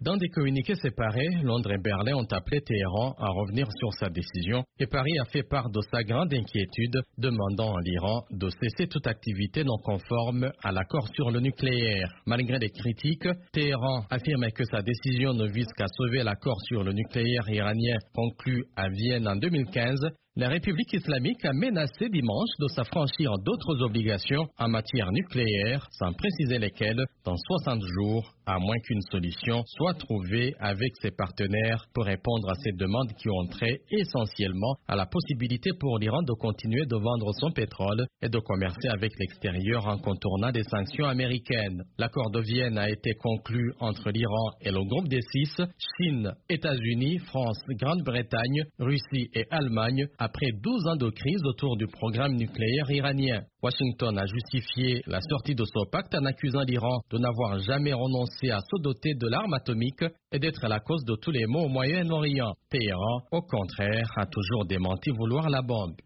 Dans des communiqués séparés, Londres et Berlin ont appelé Téhéran à revenir sur sa décision et Paris a fait part de sa grande inquiétude, demandant à l'Iran de cesser toute activité non conforme à l'accord sur le nucléaire. Malgré les critiques, Téhéran affirme que sa décision ne vise qu'à sauver l'accord sur le nucléaire iranien conclu à Vienne en 2015. La République islamique a menacé dimanche de s'affranchir d'autres obligations en matière nucléaire, sans préciser lesquelles, dans 60 jours, à moins qu'une solution soit trouvée avec ses partenaires pour répondre à ces demandes qui ont trait essentiellement à la possibilité pour l'Iran de continuer de vendre son pétrole et de commercer avec l'extérieur en contournant des sanctions américaines. L'accord de Vienne a été conclu entre l'Iran et le groupe des 6, Chine, États-Unis, France, Grande-Bretagne, Russie et Allemagne, après 12 ans de crise autour du programme nucléaire iranien. Washington a justifié la sortie de ce pacte en accusant l'Iran de n'avoir jamais renoncé à se doter de l'arme atomique et d'être la cause de tous les maux au Moyen-Orient. Téhéran, au contraire, a toujours démenti vouloir la bombe.